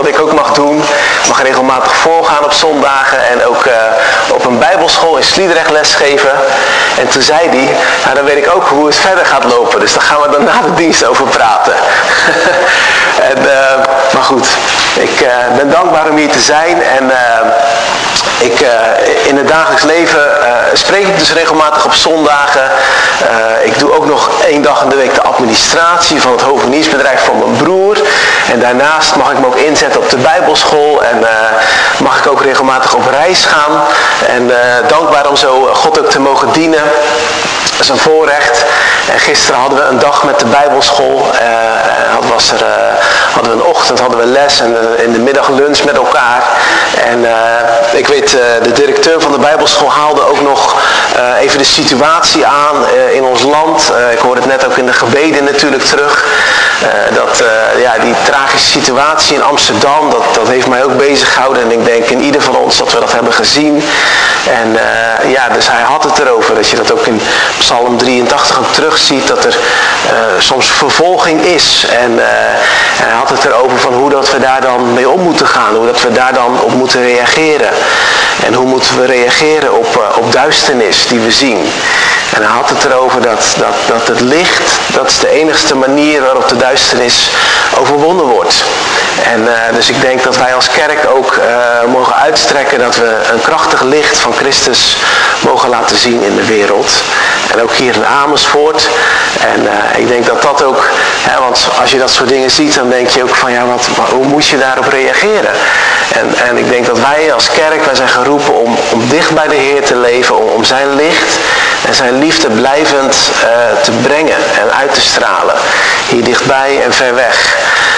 Wat ik ook mag doen, mag regelmatig voorgaan op zondagen en ook op een bijbelschool in Sliedrecht lesgeven. En toen zei hij, nou, dan weet ik ook hoe het verder gaat lopen, dus daar gaan we dan na de dienst over praten. Maar goed, ik ben dankbaar om hier te zijn en in het dagelijks leven spreek ik dus regelmatig op zondagen. Ik doe ook nog 1 dag in de week de administratie van het hoveniersbedrijf van mijn broer. En daarnaast mag ik me ook inzetten op de bijbelschool en mag ik ook regelmatig op reis gaan. En dankbaar om zo God ook te mogen dienen. Dat is een voorrecht. En gisteren hadden we een dag met de bijbelschool. Hadden we een ochtend, hadden we les en in de middag lunch met elkaar. En ik weet, de directeur van de bijbelschool haalde ook nog even de situatie aan in ons land. Ik hoorde het net ook in de gebeden natuurlijk terug. Die tragische situatie in Amsterdam, dat heeft mij ook bezig gehouden. En ik denk in ieder van ons dat we dat hebben gezien. En dus hij had het erover, dat je dat ook in Psalm 83 ook terugziet, dat er soms vervolging is. En hij had het erover van hoe dat we daar dan mee om moeten gaan, hoe dat we daar dan op moeten reageren. En hoe moeten we reageren op duisternis die we zien. En hij had het erover dat het licht, dat is de enigste manier waarop de duisternis overwonnen wordt. En dus ik denk dat wij als kerk ook mogen uitstrekken dat we een krachtig licht van Christus mogen laten zien in de wereld. En ook hier in Amersfoort. En ik denk dat dat ook, want als je dat soort dingen ziet, dan denk je ook van hoe moet je daarop reageren? En ik denk dat wij als kerk, wij zijn geroepen om dicht bij de Heer te leven, om zijn licht en zijn liefde blijvend te brengen en uit te stralen. Hier dichtbij en ver weg.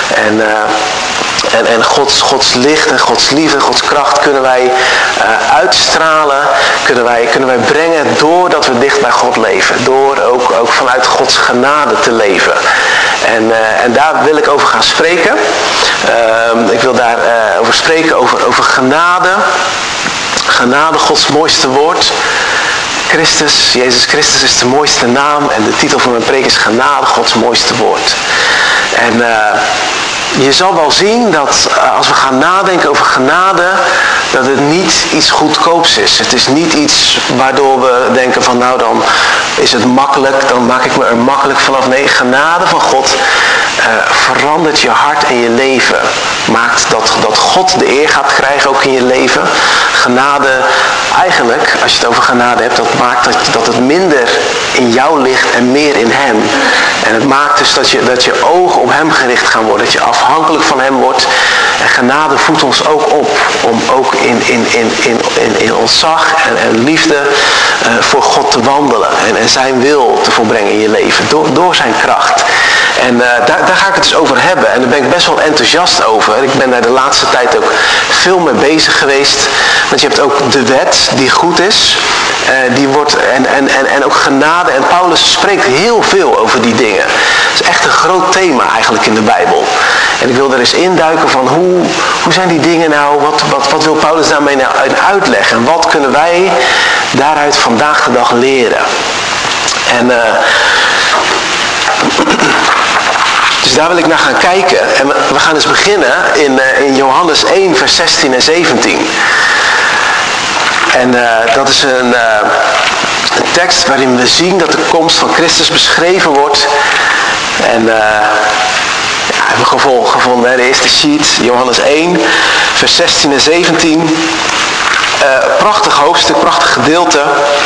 En Gods licht en Gods liefde en Gods kracht kunnen wij uitstralen, kunnen wij brengen doordat we dicht bij God leven. Door ook vanuit Gods genade te leven. En daar wil ik over gaan spreken. Ik wil daar over spreken over genade. Genade, Gods mooiste woord. Jezus Christus is de mooiste naam en de titel van mijn preek is genade, Gods mooiste woord. En je zal wel zien dat als we gaan nadenken over genade, dat het niet iets goedkoops is. Het is niet iets waardoor we denken van dan is het makkelijk, dan maak ik me er makkelijk vanaf. Nee, genade van God verandert je hart en je leven. Maakt dat God de eer gaat krijgen ook in je leven. Genade, eigenlijk, als je het over genade hebt, dat maakt dat het minder in jou ligt en meer in hem. En het maakt dus dat je ogen op hem gericht gaan worden. Dat je afhankelijk van hem wordt. En genade voedt ons ook op. Om ook in ontzag en liefde voor God te wandelen. En zijn wil te volbrengen in je leven. Door zijn kracht. En daar ga ik het dus over hebben. En daar ben ik best wel enthousiast over. Ik ben daar de laatste tijd ook veel mee bezig geweest. Want je hebt ook de wet die goed is. Die wordt, en ook genade. En Paulus spreekt heel veel over die dingen. Het is echt een groot thema eigenlijk in de Bijbel. En ik wil er eens induiken van hoe zijn die dingen nou, wat wil Paulus daarmee nou uitleggen? En wat kunnen wij daaruit vandaag de dag leren? En dus daar wil ik naar gaan kijken. En we gaan eens beginnen in Johannes 1 vers 16 en 17. En dat is een tekst waarin we zien dat de komst van Christus beschreven wordt. En hebben we gevonden, de eerste sheet, Johannes 1, vers 16 en 17. Prachtig hoofdstuk, prachtig gedeelte.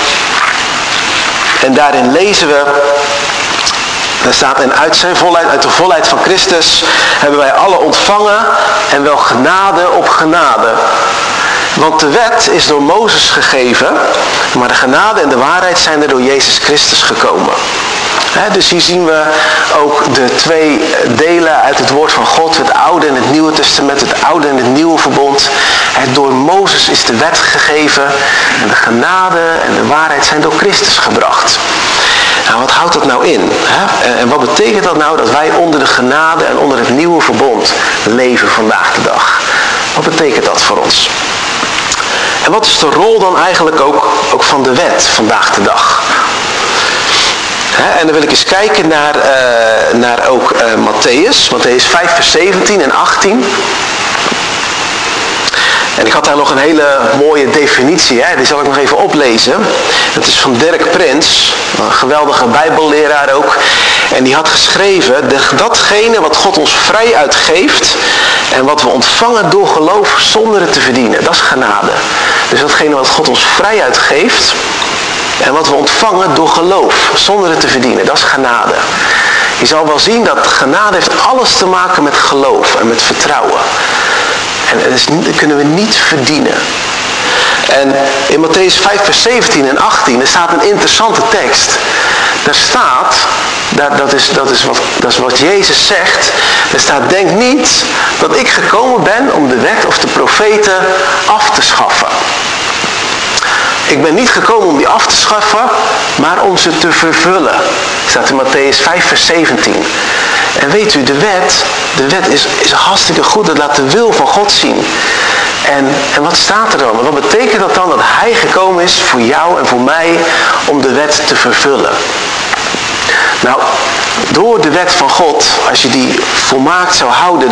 En daarin lezen we, daar staat, en uit de volheid van Christus hebben wij alle ontvangen en wel genade op genade. Want de wet is door Mozes gegeven, maar de genade en de waarheid zijn er door Jezus Christus gekomen. Dus hier zien we ook de 2 delen uit het woord van God, het Oude en het Nieuwe Testament, het Oude en het Nieuwe Verbond. Door Mozes is de wet gegeven en de genade en de waarheid zijn door Christus gebracht. Nou, wat houdt dat nou in? En wat betekent dat nou dat wij onder de genade en onder het nieuwe verbond leven vandaag de dag? Wat betekent dat voor ons? En wat is de rol dan eigenlijk ook van de wet vandaag de dag? En dan wil ik eens kijken naar ook Matthäus 5 vers 17 en 18. had daar nog een hele mooie definitie. Die zal ik nog even oplezen. Dat is van Dirk Prins. Een geweldige bijbelleraar ook. En die had geschreven. Datgene wat God ons vrij uitgeeft. En wat we ontvangen door geloof zonder het te verdienen. Dat is genade. Dus datgene wat God ons vrij uitgeeft. En wat we ontvangen door geloof zonder het te verdienen. Dat is genade. Je zal wel zien dat genade heeft alles te maken met geloof en met vertrouwen. En dat kunnen we niet verdienen. En in Mattheüs 5 vers 17 en 18, er staat een interessante tekst. Daar staat, dat is wat Jezus zegt. Er staat, denk niet dat ik gekomen ben om de wet of de profeten af te schaffen. Ik ben niet gekomen om die af te schaffen, maar om ze te vervullen. Staat in Mattheüs 5 vers 17. En weet u, de wet is hartstikke goed. Dat laat de wil van God zien. En wat staat er dan? Wat betekent dat dan? Dat hij gekomen is voor jou en voor mij om de wet te vervullen. Nou, door de wet van God, als je die volmaakt zou houden,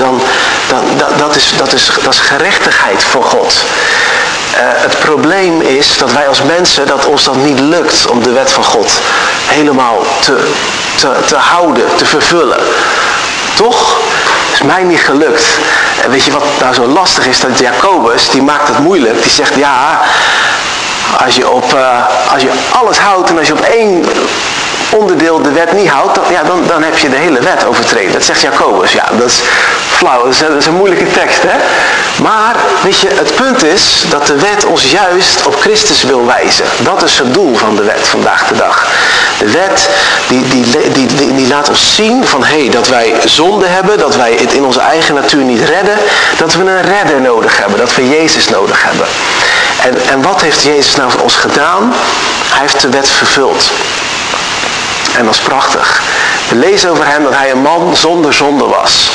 dat is gerechtigheid voor God. Het probleem is dat wij als mensen, dat ons dat niet lukt om de wet van God helemaal te houden, te vervullen. Toch? Is mij niet gelukt. En weet je wat nou zo lastig is? Dat Jacobus, die maakt het moeilijk. Die zegt, ja, als je alles houdt en als je op één onderdeel de wet niet houdt, dan heb je de hele wet overtreden. Dat zegt Jacobus. Ja, dat is flauw. Dat is een moeilijke tekst, hè? Maar, weet je, het punt is dat de wet ons juist op Christus wil wijzen. Dat is het doel van de wet vandaag de dag. De wet, die laat ons zien van, dat wij zonde hebben, dat wij het in onze eigen natuur niet redden, dat we een redder nodig hebben, dat we Jezus nodig hebben. En wat heeft Jezus nou voor ons gedaan? Hij heeft de wet vervuld. En dat is prachtig. We lezen over hem dat hij een man zonder zonde was.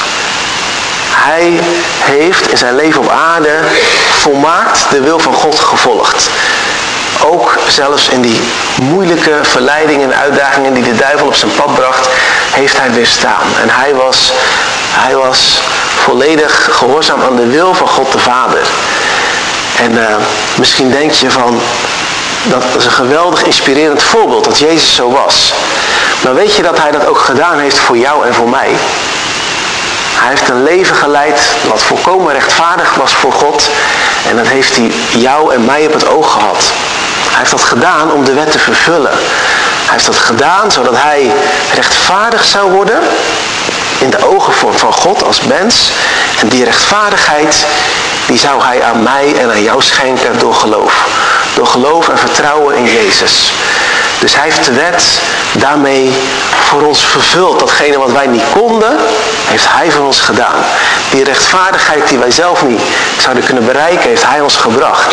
Hij heeft in zijn leven op aarde volmaakt de wil van God gevolgd. Ook zelfs in die moeilijke verleidingen en uitdagingen die de duivel op zijn pad bracht, heeft hij weerstaan. En hij was volledig gehoorzaam aan de wil van God de Vader. En misschien denk je van, dat is een geweldig inspirerend voorbeeld dat Jezus zo was. Maar weet je dat hij dat ook gedaan heeft voor jou en voor mij? Hij heeft een leven geleid wat volkomen rechtvaardig was voor God. En dat heeft hij jou en mij op het oog gehad. Hij heeft dat gedaan om de wet te vervullen. Hij heeft dat gedaan zodat hij rechtvaardig zou worden in de ogen van God als mens. En die rechtvaardigheid, die zou hij aan mij en aan jou schenken door geloof. Door geloof en vertrouwen in Jezus. Dus hij heeft de wet daarmee voor ons vervuld. Datgene wat wij niet konden, heeft hij voor ons gedaan. Die rechtvaardigheid die wij zelf niet zouden kunnen bereiken, heeft hij ons gebracht.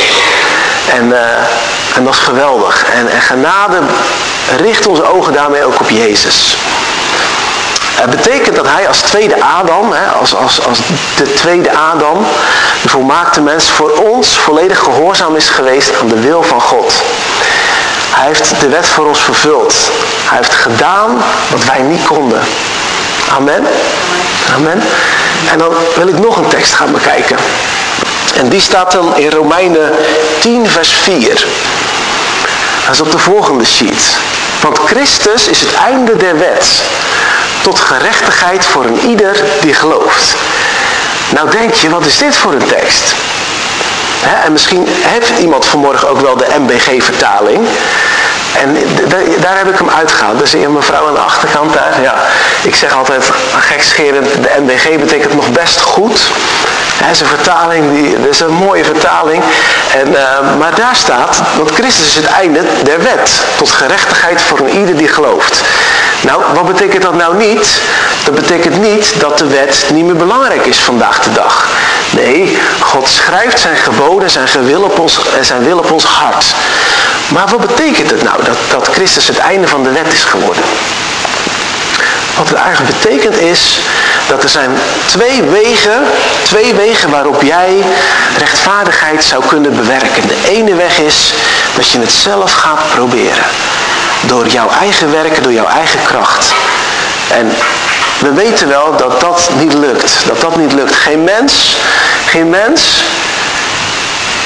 En dat is geweldig. En genade richt onze ogen daarmee ook op Jezus. Het betekent dat hij als tweede Adam, als de tweede Adam, de volmaakte mens, voor ons volledig gehoorzaam is geweest aan de wil van God. Hij heeft de wet voor ons vervuld. Hij heeft gedaan wat wij niet konden. Amen. Amen. En dan wil ik nog een tekst gaan bekijken. En die staat dan in Romeinen 10 vers 4. Dat is op de volgende sheet. Want Christus is het einde der wet, tot gerechtigheid voor een ieder die gelooft. Nou denk je, wat is dit voor een tekst? En misschien heeft iemand vanmorgen ook wel de MBG-vertaling. En daar heb ik hem uitgehaald. Dus een mevrouw aan de achterkant daar. Ja, ik zeg altijd gekscherend, de MBG betekent nog best goed. Dat is een vertaling, dat is een mooie vertaling. Maar daar staat, want Christus is het einde der wet. Tot gerechtigheid voor een ieder die gelooft. Nou, wat betekent dat nou niet? Dat betekent niet dat de wet niet meer belangrijk is vandaag de dag. Nee, God schrijft zijn geboden, zijn wil op ons hart. Maar wat betekent het nou dat Christus het einde van de wet is geworden? Wat het eigenlijk betekent is dat er zijn twee wegen waarop jij rechtvaardigheid zou kunnen bewerken. De ene weg is dat je het zelf gaat proberen. Door jouw eigen werken, door jouw eigen kracht. En we weten wel dat dat niet lukt. Geen mens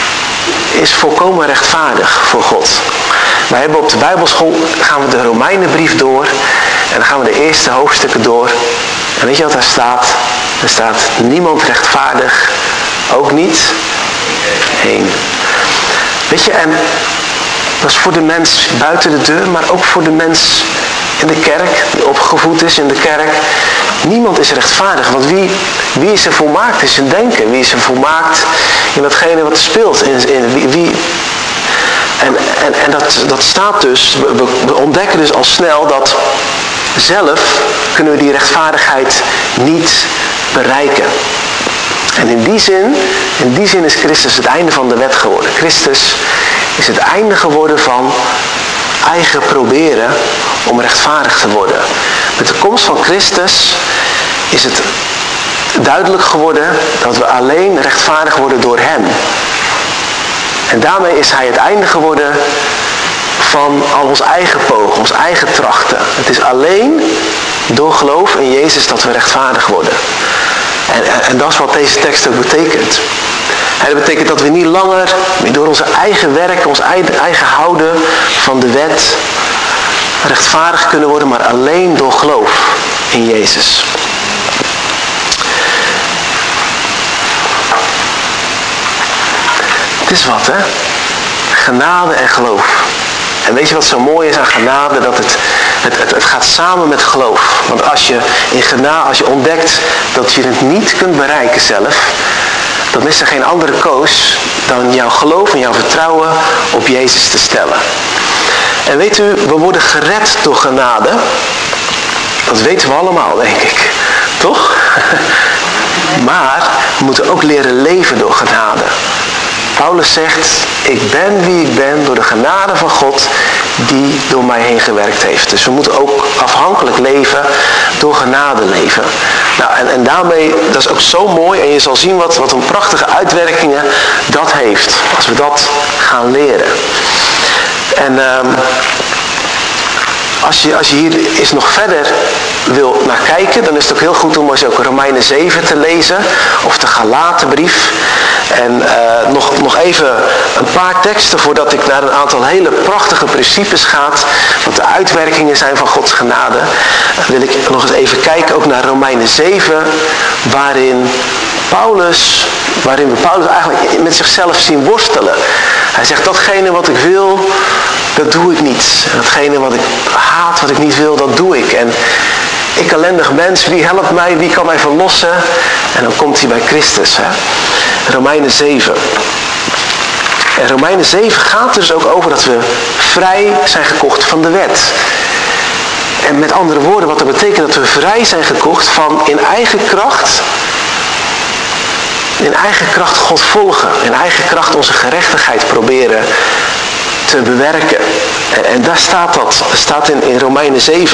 is volkomen rechtvaardig voor God. Wij hebben op de Bijbelschool, gaan we de Romeinenbrief door. En dan gaan we de eerste hoofdstukken door. En weet je wat daar staat? Er staat niemand rechtvaardig, ook niet één. Weet je, en dat is voor de mens buiten de deur, maar ook voor de mens in de kerk, die opgevoed is in de kerk. Niemand is rechtvaardig, want wie is er volmaakt in zijn denken? Wie is er volmaakt in datgene wat er speelt? En dat staat dus, we ontdekken dus al snel dat zelf kunnen we die rechtvaardigheid niet bereiken. En in die zin is Christus het einde van de wet geworden. Christus is het einde geworden van eigen proberen om rechtvaardig te worden. Met de komst van Christus is het duidelijk geworden dat we alleen rechtvaardig worden door hem. En daarmee is hij het einde geworden van al ons eigen pogen, ons eigen trachten. Het is alleen door geloof in Jezus dat we rechtvaardig worden. En dat is wat deze tekst ook betekent. En dat betekent dat we niet langer door onze eigen werk, ons eigen houden van de wet rechtvaardig kunnen worden, maar alleen door geloof in Jezus. Het is wat, hè? Genade en geloof. En weet je wat zo mooi is aan genade? Dat het gaat samen met geloof. Want als je ontdekt dat je het niet kunt bereiken zelf, dan is er geen andere koos dan jouw geloof en jouw vertrouwen op Jezus te stellen. En weet u, we worden gered door genade. Dat weten we allemaal, denk ik. Toch? Maar we moeten ook leren leven door genade. Paulus zegt, ik ben wie ik ben door de genade van God die door mij heen gewerkt heeft. Dus we moeten ook afhankelijk leven, door genade leven. Nou, en daarmee, dat is ook zo mooi en je zal zien wat een prachtige uitwerkingen dat heeft. Als we dat gaan leren. En als je hier eens nog verder wil naar kijken, dan is het ook heel goed om eens ook Romeinen 7 te lezen. Of de Galatenbrief. En nog even een paar teksten voordat ik naar een aantal hele prachtige principes ga. Wat de uitwerkingen zijn van Gods genade. Wil ik nog eens even kijken ook naar Romeinen 7. Waarin we Paulus eigenlijk met zichzelf zien worstelen. Hij zegt, datgene wat ik wil, dat doe ik niet. En datgene wat ik haat, wat ik niet wil, dat doe ik. En ik ellendig mens, wie helpt mij, wie kan mij verlossen? En dan komt hij bij Christus. Hè? Romeinen 7. En Romeinen 7 gaat dus ook over dat we vrij zijn gekocht van de wet. En met andere woorden, wat dat betekent dat we vrij zijn gekocht van in eigen kracht God volgen. In eigen kracht onze gerechtigheid proberen te bewerken. En daar staat dat. Dat staat in Romeinen 7.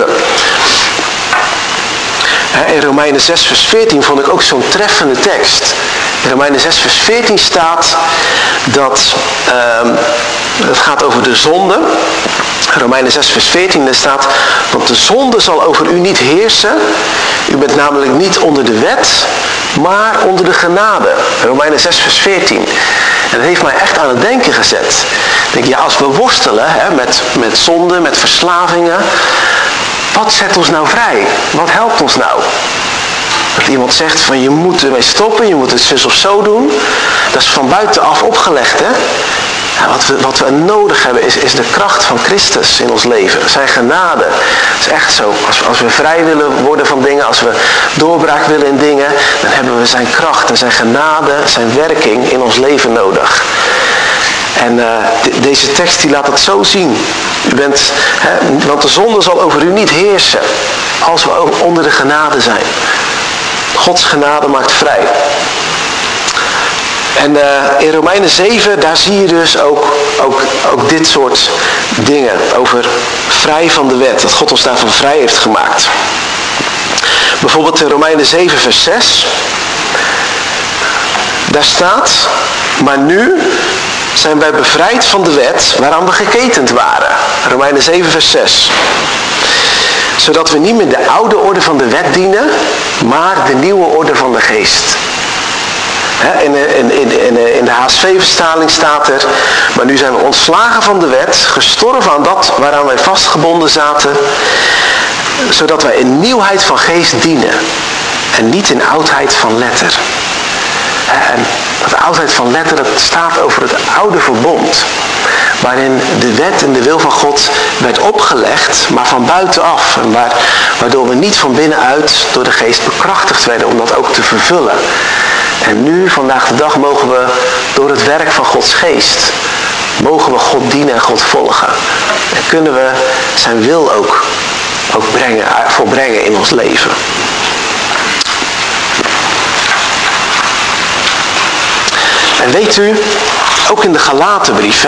In Romeinen 6 vers 14 vond ik ook zo'n treffende tekst. In Romeinen 6 vers 14 staat dat het gaat over de zonde. Romeinen 6 vers 14 daar staat, want de zonde zal over u niet heersen. U bent namelijk niet onder de wet, maar onder de genade. Romeinen 6 vers 14. En dat heeft mij echt aan het denken gezet. Ik denk, ja, als we worstelen met zonde, met verslavingen, wat zet ons nou vrij? Wat helpt ons nou? Dat iemand zegt van je moet ermee stoppen, je moet het zus of zo doen. Dat is van buitenaf opgelegd, hè? Ja, wat we nodig hebben is de kracht van Christus in ons leven. Zijn genade. Het is echt zo. Als we vrij willen worden van dingen, als we doorbraak willen in dingen, dan hebben we zijn kracht en zijn genade, zijn werking in ons leven nodig. En deze tekst die laat dat zo zien. Want de zonde zal over u niet heersen als we onder de genade zijn. Gods genade maakt vrij. En in Romeinen 7, daar zie je dus ook dit soort dingen over vrij van de wet. Dat God ons daarvan vrij heeft gemaakt. Bijvoorbeeld in Romeinen 7 vers 6. Daar staat, maar nu zijn wij bevrijd van de wet waaraan we geketend waren. Romeinen 7 vers 6. Zodat we niet meer de oude orde van de wet dienen, maar de nieuwe orde van de geest. In de HSV-vertaling staat er: maar nu zijn we ontslagen van de wet, gestorven aan dat waaraan wij vastgebonden zaten, zodat wij in nieuwheid van geest dienen en niet in oudheid van letter. En dat oudheid van letter, dat staat over het oude verbond, waarin de wet en de wil van God werd opgelegd, maar van buitenaf. En waardoor we niet van binnenuit door de geest bekrachtigd werden om dat ook te vervullen. En nu, vandaag de dag, mogen we door het werk van Gods geest, mogen we God dienen en God volgen. En kunnen we zijn wil ook volbrengen in ons leven. En weet u, ook in de Galatenbrief,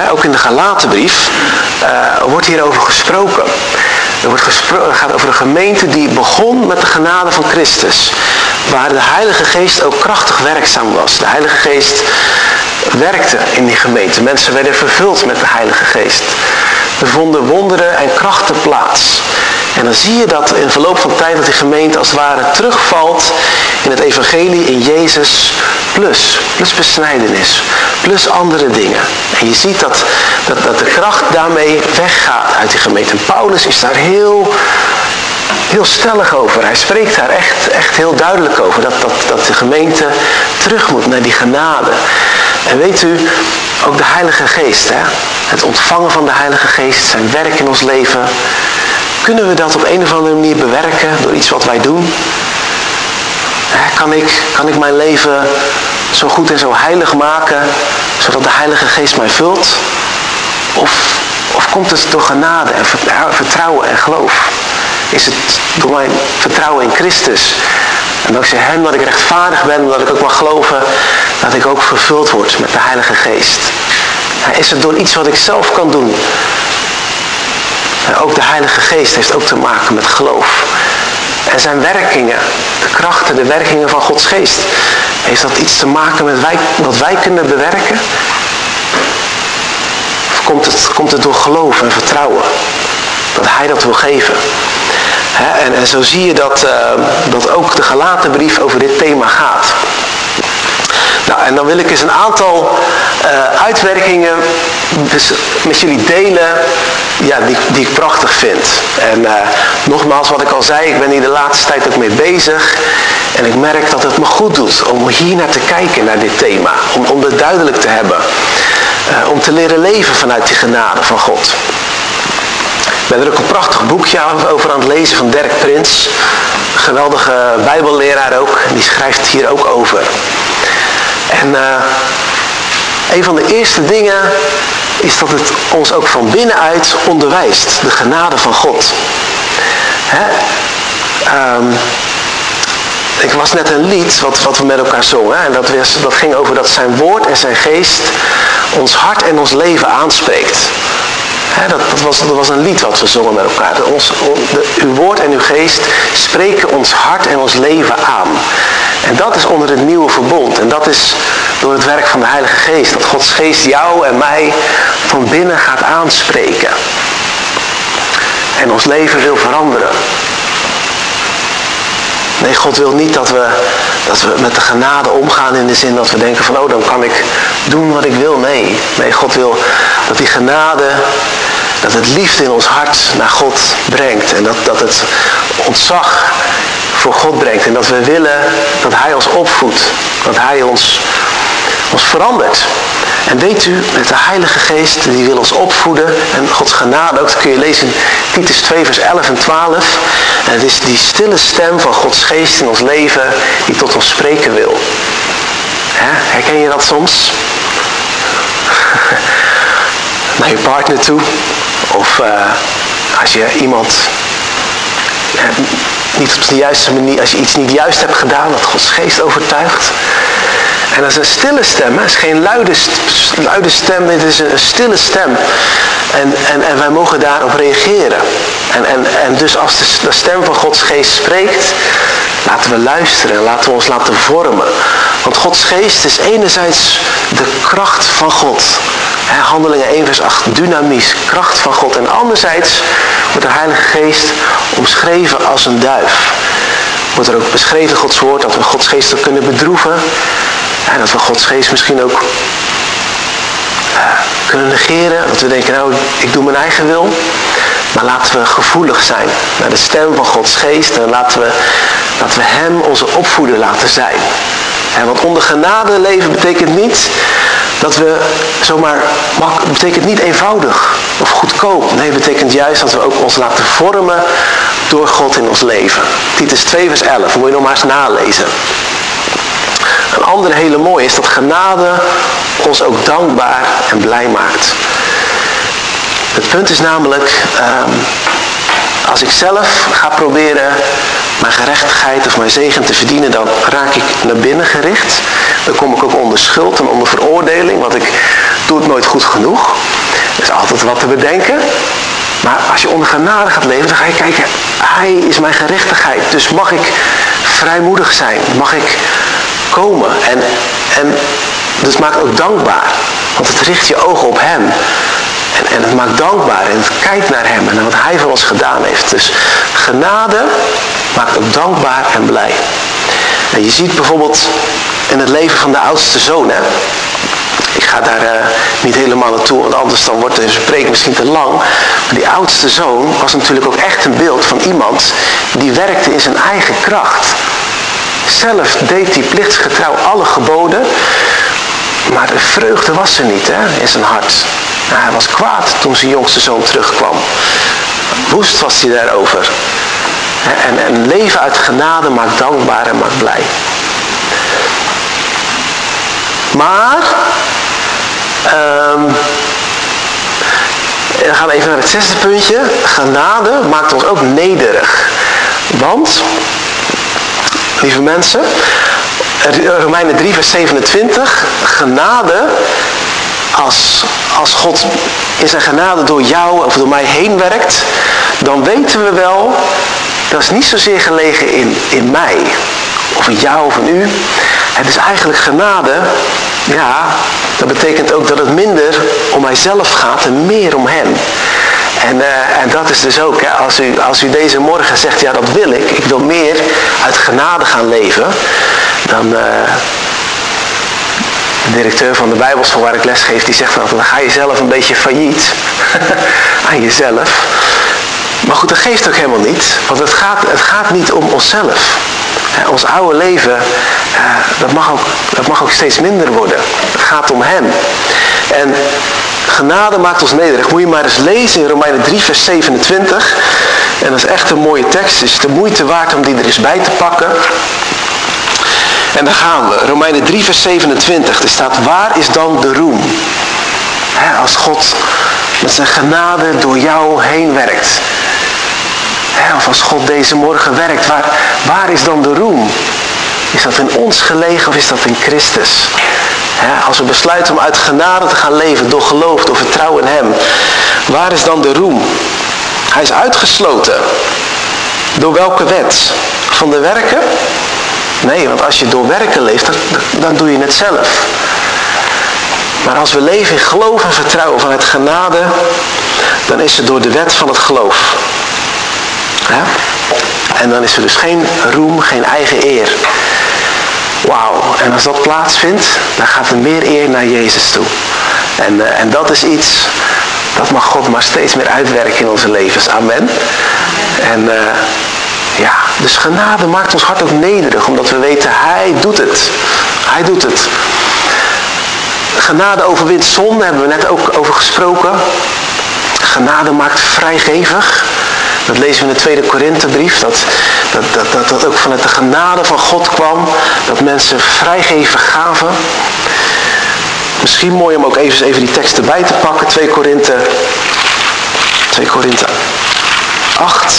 wordt hierover gesproken. Het gaat over een gemeente die begon met de genade van Christus. Waar de Heilige Geest ook krachtig werkzaam was. De Heilige Geest werkte in die gemeente. Mensen werden vervuld met de Heilige Geest. Er vonden wonderen en krachten plaats. En dan zie je dat in verloop van tijd dat die gemeente als het ware terugvalt in het evangelie in Jezus plus besnijdenis, plus andere dingen. En je ziet dat de kracht daarmee weggaat uit die gemeente. En Paulus is daar heel stellig over. Hij spreekt daar echt heel duidelijk over. Dat de gemeente terug moet naar die genade. En weet u, ook de Heilige Geest, het ontvangen van de Heilige Geest, zijn werk in ons leven. Kunnen we dat op een of andere manier bewerken door iets wat wij doen? Kan ik mijn leven zo goed en zo heilig maken, zodat de Heilige Geest mij vult? Of komt het door genade en vertrouwen en geloof? Is het door mijn vertrouwen in Christus en dankzij Hem dat ik rechtvaardig ben, dat ik ook mag geloven dat ik ook vervuld word met de Heilige Geest? Is het door iets wat ik zelf kan doen? Ook de Heilige Geest heeft ook te maken met geloof. En zijn werkingen, de krachten, de werkingen van Gods Geest. Heeft dat iets te maken met wat wij kunnen bewerken? Of komt het door geloof en vertrouwen? Dat Hij dat wil geven. En zo zie je dat ook de Galatenbrief over dit thema gaat. Nou, en dan wil ik eens een aantal uitwerkingen met jullie delen die ik prachtig vind. En nogmaals, wat ik al zei, ik ben hier de laatste tijd ook mee bezig. En ik merk dat het me goed doet om hier naar te kijken, naar dit thema. Om het duidelijk te hebben. Om te leren leven vanuit die genade van God. Ik ben er ook een prachtig boekje over aan het lezen van Dirk Prins. Een geweldige bijbelleraar ook. En die schrijft hier ook over. En een van de eerste dingen is dat het ons ook van binnenuit onderwijst. De genade van God. Ik las net een lied wat we met elkaar zongen. En dat ging over dat zijn woord en zijn geest ons hart en ons leven aanspreekt. Dat was een lied wat we zongen met elkaar. Uw woord en uw geest spreken ons hart en ons leven aan. En dat is onder het nieuwe verbond. En dat is door het werk van de Heilige Geest. Dat Gods Geest jou en mij van binnen gaat aanspreken. En ons leven wil veranderen. Nee, God wil niet dat we met de genade omgaan in de zin dat we denken van dan kan ik doen wat ik wil. Nee, God wil dat die genade, dat het liefde in ons hart naar God brengt. En dat het ontzag voor God brengt. En dat we willen dat Hij ons opvoedt. Dat Hij ons verandert. En weet u, met de Heilige Geest, die wil ons opvoeden. En Gods genade ook, dat kun je lezen in Titus 2 vers 11 en 12. En het is die stille stem van Gods Geest in ons leven die tot ons spreken wil. Herken je dat soms? Naar je partner toe. Of als je iemand niet op de juiste manier, als je iets niet juist hebt gedaan, dat Gods Geest overtuigt. En dat is een stille stem, het is geen luide stem, dit is een stille stem. En wij mogen daarop reageren. En dus als de stem van Gods Geest spreekt, laten we luisteren en laten we ons laten vormen. Want Gods Geest is enerzijds de kracht van God. Handelingen 1 vers 8, dynamies, kracht van God. En anderzijds wordt de Heilige Geest omschreven als een duif. Wordt er ook beschreven Gods woord dat we Gods Geest kunnen bedroeven. En dat we Gods geest misschien ook kunnen negeren. Dat we denken, nou, ik doe mijn eigen wil. Maar laten we gevoelig zijn naar de stem van Gods geest. En laten we hem onze opvoeder laten zijn. Want onder genade leven betekent niet dat we zomaar, betekent niet eenvoudig of goedkoop. Nee, het betekent juist dat we ook ons laten vormen door God in ons leven. Titus 2 vers 11, moet je nog maar eens nalezen. Een andere hele mooie is dat genade ons ook dankbaar en blij maakt. Het punt is namelijk, als ik zelf ga proberen mijn gerechtigheid of mijn zegen te verdienen, dan raak ik naar binnen gericht. Dan kom ik ook onder schuld en onder veroordeling, want ik doe het nooit goed genoeg. Er is altijd wat te bedenken. Maar als je onder genade gaat leven, dan ga je kijken, hij is mijn gerechtigheid. Dus mag ik vrijmoedig zijn, mag ik komen. En dus het maakt ook dankbaar, want het richt je ogen op hem. En het maakt dankbaar en het kijkt naar hem en naar wat hij voor ons gedaan heeft. Dus genade maakt ook dankbaar en blij. En je ziet bijvoorbeeld in het leven van de oudste zoon. Hè? Ik ga daar niet helemaal naartoe, want anders dan wordt deze preek misschien te lang. Maar die oudste zoon was natuurlijk ook echt een beeld van iemand die werkte in zijn eigen kracht. Zelf deed hij plichtsgetrouw alle geboden. Maar de vreugde was er niet in zijn hart. Nou, hij was kwaad toen zijn jongste zoon terugkwam. Woest was hij daarover. En leven uit genade maakt dankbaar en maakt blij. Maar, dan gaan we even naar het 6e puntje. Genade maakt ons ook nederig. Want, lieve mensen, Romeinen 3 vers 27, genade, als God in zijn genade door jou of door mij heen werkt, dan weten we wel, dat is niet zozeer gelegen in mij, of in jou of in u. Het is eigenlijk genade, ja, dat betekent ook dat het minder om mijzelf gaat en meer om hem. En dat is dus ook, als u deze morgen zegt, ja dat wil ik wil meer uit genade gaan leven, dan de directeur van de Bijbelschool waar ik les geef, die zegt dan ga je zelf een beetje failliet aan jezelf. Maar goed, dat geeft ook helemaal niet, want het gaat niet om onszelf. Ons oude leven, dat mag ook steeds minder worden. Het gaat om hem. En genade maakt ons nederig. Moet je maar eens lezen in Romeinen 3 vers 27. En dat is echt een mooie tekst. Het is de moeite waard om die er eens bij te pakken. En daar gaan we. Romeinen 3 vers 27. Er staat, waar is dan de roem? Als God met zijn genade door jou heen werkt. Of als God deze morgen werkt, waar is dan de roem? Is dat in ons gelegen of is dat in Christus? Als we besluiten om uit genade te gaan leven door geloof, door vertrouwen in hem. Waar is dan de roem? Hij is uitgesloten. Door welke wet? Van de werken? Nee, want als je door werken leeft, dan doe je het zelf. Maar als we leven in geloof en vertrouwen vanuit genade, dan is het door de wet van het geloof. Ja? En dan is er dus geen roem, geen eigen eer. Wauw, en als dat plaatsvindt, dan gaat er meer eer naar Jezus toe. En dat is iets, dat mag God maar steeds meer uitwerken in onze levens. Amen. En dus genade maakt ons hart ook nederig, omdat we weten, hij doet het. Hij doet het. Genade overwint zonde, daar hebben we net ook over gesproken. Genade maakt vrijgevig. Dat lezen we in de tweede Korinthebrief, dat ook vanuit de genade van God kwam, dat mensen vrijgevig gaven. Misschien mooi om ook even die tekst erbij te pakken, 2 Korinthe 8,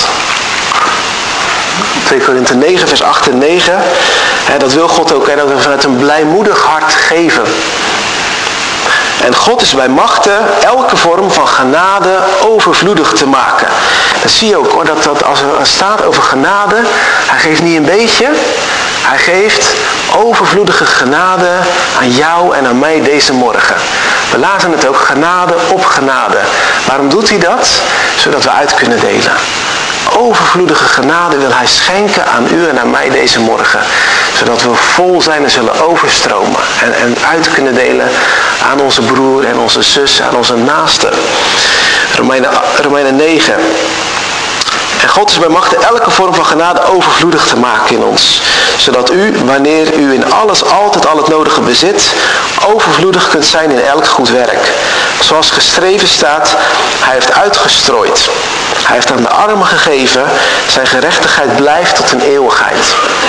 2 Korinthe 9 vers 8 en 9. Dat wil God ook, dat we vanuit een blijmoedig hart geven. En God is bij machte elke vorm van genade overvloedig te maken. Dat zie je ook hoor, dat als er staat over genade, hij geeft niet een beetje, hij geeft overvloedige genade aan jou en aan mij deze morgen. We lazen het ook, genade op genade. Waarom doet hij dat? Zodat we uit kunnen delen. overvloedige genade wil hij schenken aan u en aan mij deze morgen. Zodat we vol zijn en zullen overstromen. En uit kunnen delen aan onze broer en onze zus, aan onze naasten. Romeinen 9. En God is bij machte elke vorm van genade overvloedig te maken in ons. Zodat u, wanneer u in alles altijd al het nodige bezit, overvloedig kunt zijn in elk goed werk. Zoals geschreven staat, hij heeft uitgestrooid. Hij heeft aan de armen gegeven, zijn gerechtigheid blijft tot een eeuwigheid.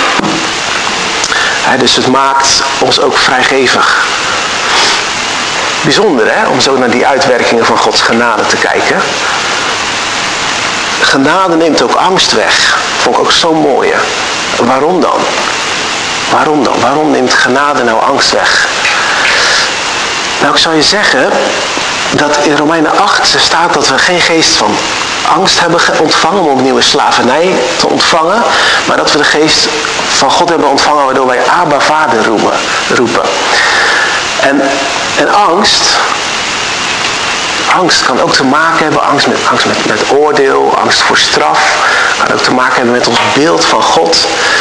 Dus het maakt ons ook vrijgevig. Bijzonder om zo naar die uitwerkingen van Gods genade te kijken. Genade neemt ook angst weg. Vond ik ook zo mooi. Waarom dan? Waarom dan? Waarom neemt genade nou angst weg? Nou, ik zou je zeggen dat in Romeinen 8 staat dat we geen geest van angst hebben ontvangen om opnieuw slavernij te ontvangen, maar dat we de geest van God hebben ontvangen waardoor wij Abba Vader roepen. En angst kan ook te maken hebben, angst met oordeel, angst voor straf, kan ook te maken hebben met ons beeld van God.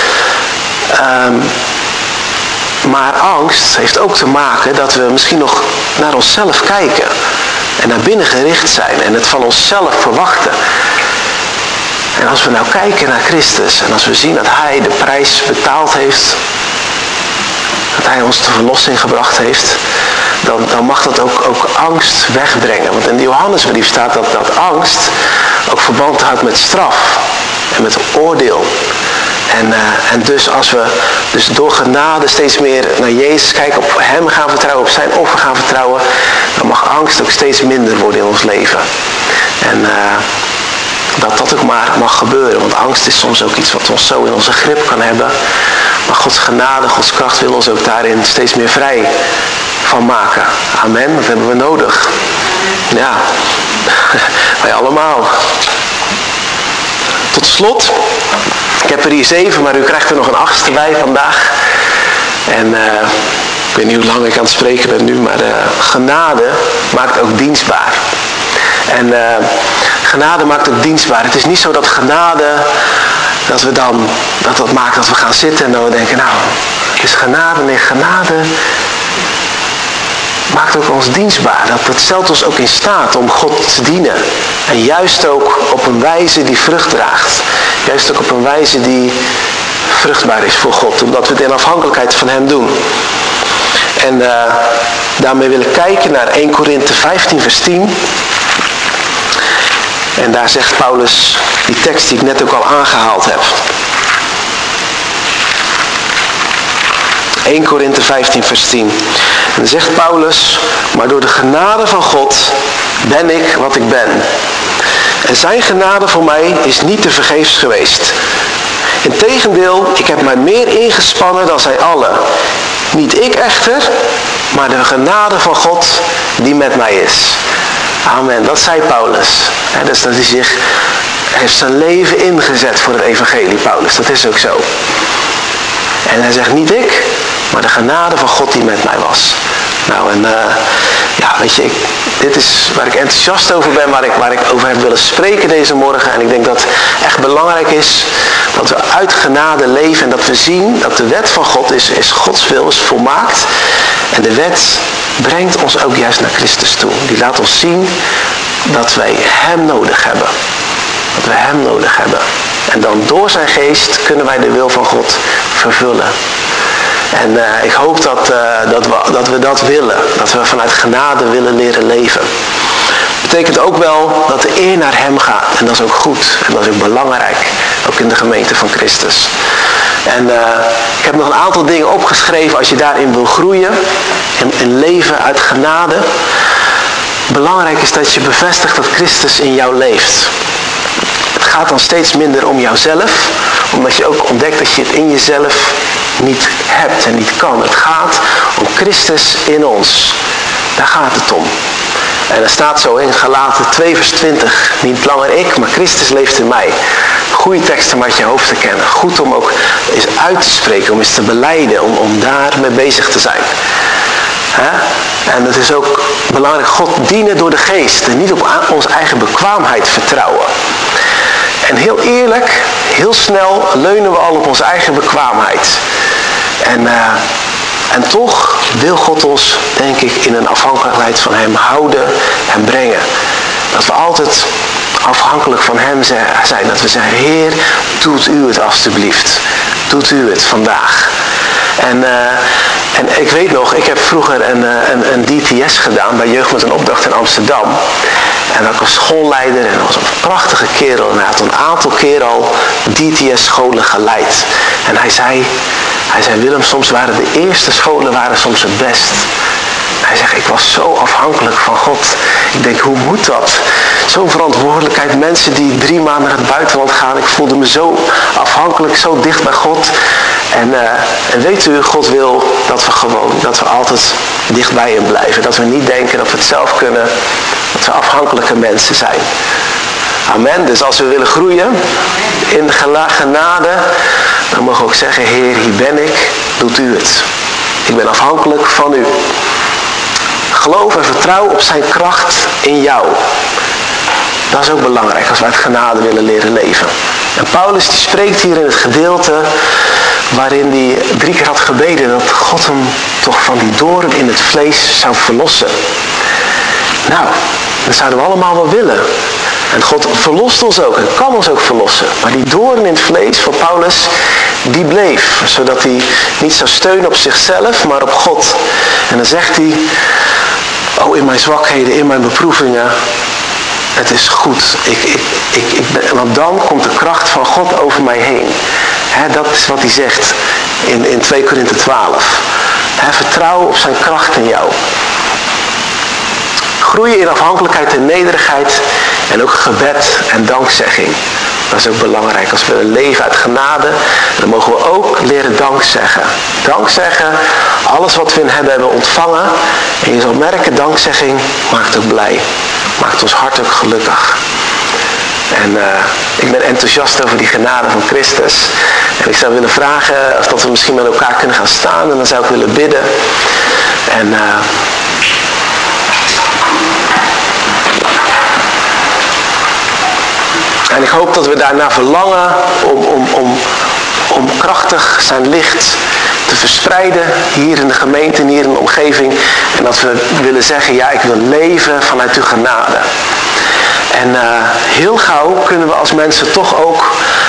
Maar angst heeft ook te maken dat we misschien nog naar onszelf kijken en naar binnen gericht zijn en het van onszelf verwachten. En als we nou kijken naar Christus en als we zien dat hij de prijs betaald heeft, dat hij ons de verlossing gebracht heeft, dan mag dat ook angst wegbrengen. Want in de Johannesbrief staat dat angst ook verband houdt met straf en met oordeel. En dus als we door genade steeds meer naar Jezus kijken, op hem gaan vertrouwen, op zijn offer gaan vertrouwen, dan mag angst ook steeds minder worden in ons leven. En dat ook maar mag gebeuren, want angst is soms ook iets wat ons zo in onze grip kan hebben. Maar Gods genade, Gods kracht wil ons ook daarin steeds meer vrij van maken. Amen, dat hebben we nodig. Ja, wij allemaal. Tot slot, ik heb er hier 7, maar u krijgt er nog een 8e bij vandaag. En ik weet niet hoe lang ik aan het spreken ben nu, maar genade maakt ook dienstbaar. En genade maakt ook dienstbaar. Het is niet zo dat genade, dat maakt dat we gaan zitten en dat we denken, nou, het is genade. Nee, genade maakt ook ons dienstbaar. Dat stelt ons ook in staat om God te dienen. En juist ook op een wijze die vrucht draagt. Juist ook op een wijze die vruchtbaar is voor God. Omdat we het in afhankelijkheid van hem doen. En daarmee wil ik kijken naar 1 Korinthe 15 vers 10. En daar zegt Paulus die tekst die ik net ook al aangehaald heb. 1 Korinthe 15 vers 10. En dan zegt Paulus, maar door de genade van God ben ik wat ik ben. En zijn genade voor mij is niet tevergeefs geweest. Integendeel, ik heb mij meer ingespannen dan zij allen. Niet ik echter, maar de genade van God die met mij is. Amen, dat zei Paulus. Dus dat hij heeft zijn leven ingezet voor het evangelie, Paulus. Dat is ook zo. En hij zegt niet ik, maar de genade van God die met mij was. Nou en weet je, dit is waar ik enthousiast over ben, waar ik over heb willen spreken deze morgen. En ik denk dat het echt belangrijk is dat we uit genade leven en dat we zien dat de wet van God is Gods wil, is volmaakt. En de wet brengt ons ook juist naar Christus toe. Die laat ons zien dat wij hem nodig hebben. Dat we hem nodig hebben. En dan door zijn geest kunnen wij de wil van God vervullen. En ik hoop dat we dat willen. Dat we vanuit genade willen leren leven. Betekent ook wel dat de eer naar hem gaat. En dat is ook goed. En dat is ook belangrijk. Ook in de gemeente van Christus. En ik heb nog een aantal dingen opgeschreven als je daarin wil groeien. In leven uit genade. Belangrijk is dat je bevestigt dat Christus in jou leeft. Het gaat dan steeds minder om jouzelf. Omdat je ook ontdekt dat je het in jezelf niet hebt en niet kan. Het gaat om Christus in ons. Daar gaat het om. En er staat zo in Galaten 2 vers 20. Niet langer ik, maar Christus leeft in mij. Goede tekst om uit je hoofd te kennen. Goed om ook eens uit te spreken, om eens te belijden, om daarmee bezig te zijn. En het is ook belangrijk God dienen door de geest. En niet op onze eigen bekwaamheid vertrouwen. En heel eerlijk, heel snel leunen we al op onze eigen bekwaamheid. En toch wil God ons, denk ik, in een afhankelijkheid van hem houden en brengen. Dat we altijd afhankelijk van hem zijn. Dat we zeggen, Heer, doet u het alstublieft. Doet u het vandaag. En ik weet nog, ik heb vroeger een DTS gedaan bij Jeugd met een Opdracht in Amsterdam. En ik was schoolleider en dat was een prachtige kerel. En hij had een aantal keer al DTS-scholen geleid. En hij zei, Willem, soms waren de eerste scholen soms het best. Hij zegt, ik was zo afhankelijk van God. Ik denk, hoe moet dat? Zo'n verantwoordelijkheid. Mensen die 3 maanden naar het buitenland gaan. Ik voelde me zo afhankelijk, zo dicht bij God. En weet u, God wil dat we altijd dicht bij hem blijven. Dat we niet denken dat we het zelf kunnen. Dat we afhankelijke mensen zijn. Amen. Dus als we willen groeien in de genade, dan mogen we ook zeggen, Heer, hier ben ik. Doet u het. Ik ben afhankelijk van u. Geloof en vertrouw op zijn kracht in jou. Dat is ook belangrijk als wij uit genade willen leren leven. En Paulus die spreekt hier in het gedeelte waarin hij 3 keer had gebeden dat God hem toch van die doorn in het vlees zou verlossen. Nou, dat zouden we allemaal wel willen. En God verlost ons ook en kan ons ook verlossen. Maar die doorn in het vlees van Paulus, die bleef. Zodat hij niet zou steunen op zichzelf, maar op God. En dan zegt hij, in mijn zwakheden, in mijn beproevingen, het is goed. Want dan komt de kracht van God over mij heen. Dat is wat hij zegt in 2 Korinthe 12. Vertrouw op zijn kracht in jou. Groeien in afhankelijkheid en nederigheid en ook gebed en dankzegging. Dat is ook belangrijk. Als we leven uit genade, dan mogen we ook leren dankzeggen. Dankzeggen, alles wat we in hem hebben ontvangen. En je zal merken, dankzegging maakt ook blij. Maakt ons hart ook gelukkig. En ik ben enthousiast over die genade van Christus. En ik zou willen vragen of dat we misschien met elkaar kunnen gaan staan. En dan zou ik willen bidden. En ik hoop dat we daarna verlangen om krachtig zijn licht te verspreiden hier in de gemeente en hier in de omgeving. En dat we willen zeggen, ja, ik wil leven vanuit uw genade. En heel gauw kunnen we als mensen toch ook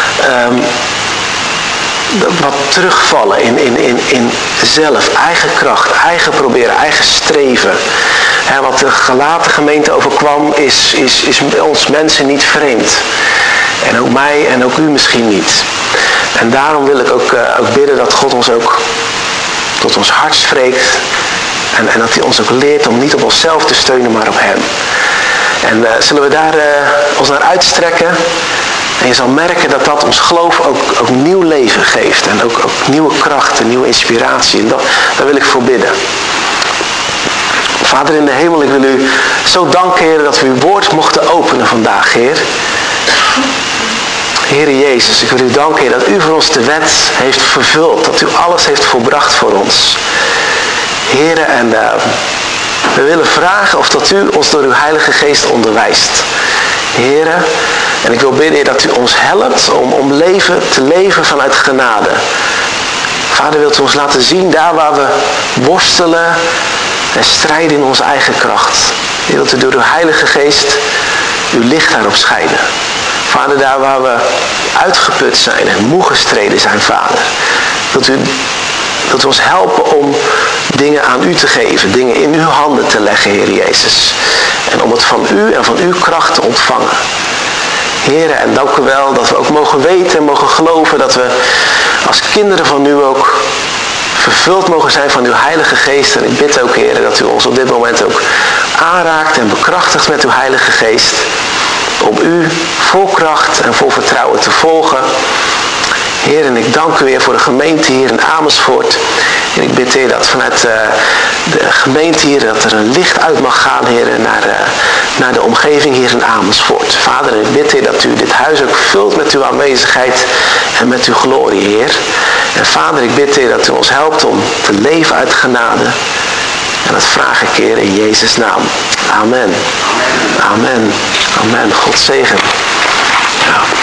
wat terugvallen in zelf, eigen kracht, eigen proberen, eigen streven. Wat de gelaten gemeente overkwam is ons mensen niet vreemd. En ook mij en ook u misschien niet. En daarom wil ik ook bidden dat God ons ook tot ons hart spreekt. En dat hij ons ook leert om niet op onszelf te steunen, maar op hem. En zullen we daar ons naar uitstrekken. En je zal merken dat dat ons geloof ook nieuw leven geeft. En ook nieuwe kracht en nieuwe inspiratie. En daar wil ik voor bidden. Vader in de hemel, ik wil u zo danken, Heer, dat we uw woord mochten openen vandaag, Heer. Heere Jezus, ik wil u danken, Heer, dat u voor ons de wet heeft vervuld. Dat u alles heeft volbracht voor ons. Heere, en we willen vragen of dat u ons door uw Heilige Geest onderwijst. Heere, en ik wil bidden, Heer, dat u ons helpt om te leven vanuit genade. Vader, wilt u ons laten zien daar waar we worstelen en strijden in onze eigen kracht. Heer, wilt u door uw Heilige Geest uw licht daarop schijnen. Vader, daar waar we uitgeput zijn en moe gestreden zijn, Vader. Wilt u ons helpen om dingen aan u te geven, dingen in uw handen te leggen, Heer Jezus. En om het van u en van uw kracht te ontvangen. Heer, en dank u wel dat we ook mogen weten en mogen geloven dat we als kinderen van u ook vervuld mogen zijn van uw Heilige Geest. En ik bid ook, Heer, dat u ons op dit moment ook aanraakt en bekrachtigt met uw Heilige Geest. Om u vol kracht en vol vertrouwen te volgen. Heer, en ik dank u weer voor de gemeente hier in Amersfoort. En ik bid, Heer, dat vanuit de gemeente hier, dat er een licht uit mag gaan, Heer, naar de omgeving hier in Amersfoort. Vader, en ik bid, Heer, dat u dit huis ook vult met uw aanwezigheid en met uw glorie, Heer. En Vader, ik bid, Heer, dat u ons helpt om te leven uit genade. En dat vraag ik, Heer, in Jezus' naam. Amen. Amen. Amen. God zegen. Ja.